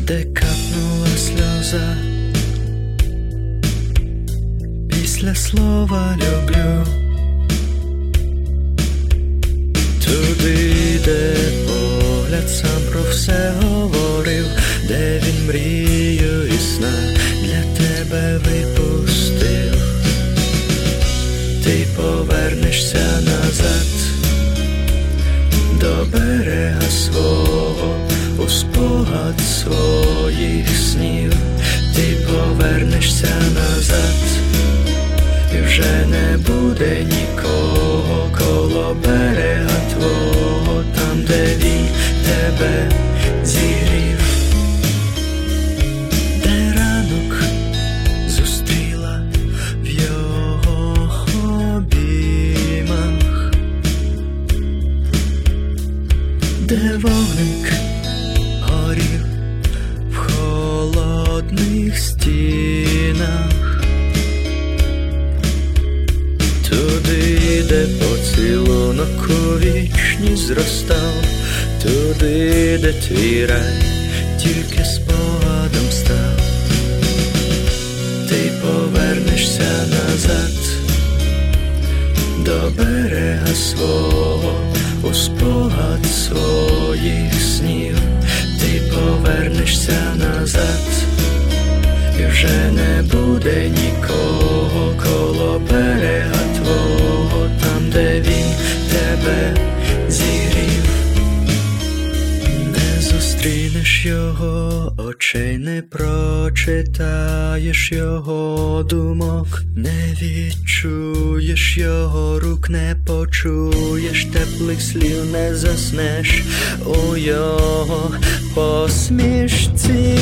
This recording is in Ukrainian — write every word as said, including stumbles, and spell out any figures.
де капнула сльоза після слова люблю, туди, де погляд сам про все говорив, де він мрію і сна для тебе випустив. Ти повернешся назад до берега свого, у спогад своїх снів. Ти повернешся назад, і вже не буде нікого коло берега твого, там, де він тебе зігрів, де ранок зустріла в його обіймах, де вогник горів в холодних стінах, туди, де поцілунок у вічність зростав, туди, де твій рай тільки спогадом став. Ти повернешся назад до берега свого, у спогад своїх снів. Ти повернешся назад, і вже не буде нікого коло берега твого, там, де він тебе зігрів. Не зустрінеш його очей, не прочитаєш його думок, не відчуєш його рук, не почуєш теплих слів, не заснеш у його посмішці.